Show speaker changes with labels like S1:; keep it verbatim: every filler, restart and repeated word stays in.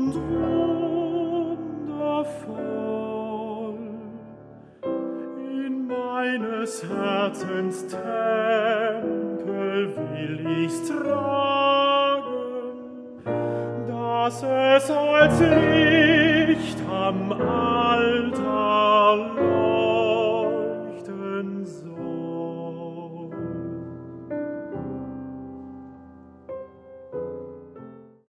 S1: und wundervoll. In meines Herzens Tempel will ich's tragen, dass es als Licht am Altar